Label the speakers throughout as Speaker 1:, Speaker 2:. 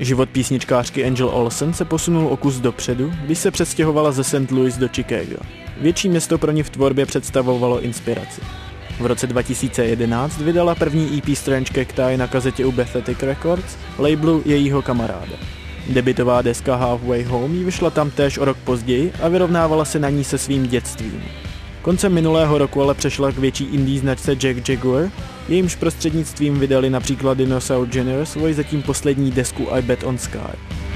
Speaker 1: Život písničkářky Angel Olsen se posunul o kus dopředu, když se přestěhovala ze St. Louis do Chicago. Větší město pro ní v tvorbě představovalo inspiraci. V roce 2011 vydala první EP Strange Cacti na kazetě u Pathetic Records, labelu jejího kamaráda. Debutová deska Halfway Home jí vyšla tam též o rok později a vyrovnávala se na ní se svým dětstvím. Koncem minulého roku ale přešla k větší indie značce Jack Jaguar, jejímž prostřednictvím vydali například Dinosaur Jr. svoji zatím poslední desku I Bet on Sky.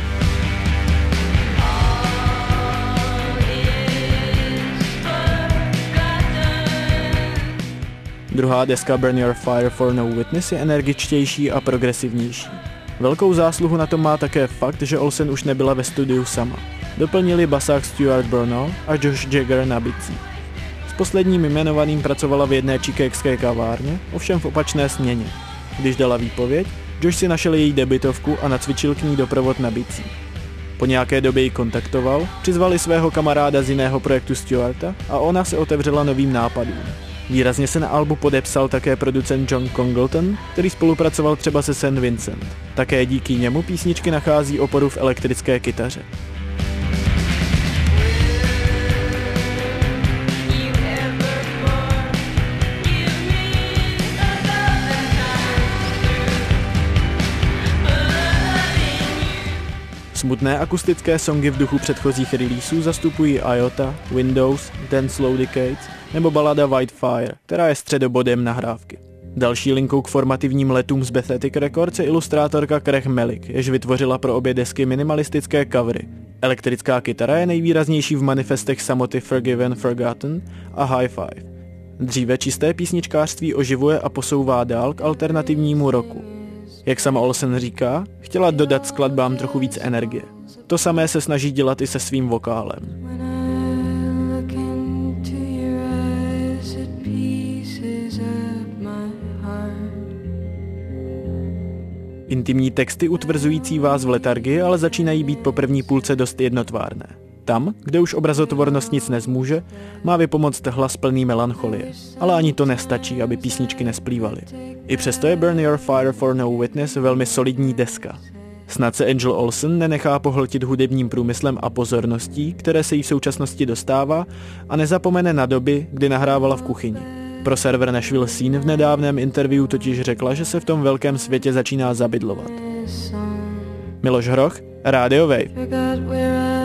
Speaker 1: Druhá deska Burn Your Fire for No Witness je energičtější a progresivnější. Velkou zásluhu na tom má také fakt, že Olsen už nebyla ve studiu sama. Doplnili basák Stuart Burnell a Josh Jagger na bicí. S posledním jmenovaným pracovala v jedné chicagské kavárně, ovšem v opačné směně. Když dala výpověď, Josh si našel její debutovku a nacvičil k ní doprovod na bicí. Po nějaké době ji kontaktoval, přizvali svého kamaráda z jiného projektu Stuarta a ona se otevřela novým nápadům. Výrazně se na albu podepsal také producent John Congleton, který spolupracoval třeba se St. Vincent. Také díky němu písničky nachází oporu v elektrické kytaře. Smutné akustické songy v duchu předchozích releaseů zastupují Iota, Windows, Dance Slow Decades nebo balada White Fire, která je středobodem nahrávky. Další linkou k formativním letům z Pathetic Records je ilustrátorka Craig Melick, jež vytvořila pro obě desky minimalistické covery. Elektrická kytara je nejvýraznější v manifestech samoty Forgiven, Forgotten a High Five. Dříve čisté písničkářství oživuje a posouvá dál k alternativnímu roku. Jak sama Olsen říká, chtěla dodat skladbám trochu víc energie. To samé se snaží dělat i se svým vokálem. Intimní texty utvrzující vás v letargii ale začínají být po první půlce dost jednotvárné. Tam, kde už obrazotvornost nic nezmůže, má vypomoct hlas plný melancholie. Ale ani to nestačí, aby písničky nesplývaly. I přesto je Burn Your Fire for No Witness velmi solidní deska. Snad se Angel Olsen nenechá pohltit hudebním průmyslem a pozorností, které se jí v současnosti dostává, a nezapomene na doby, kdy nahrávala v kuchyni. Pro server Nashville Scene v nedávném interview totiž řekla, že se v tom velkém světě začíná zabydlovat. Miloš Hroch, Radio Wave.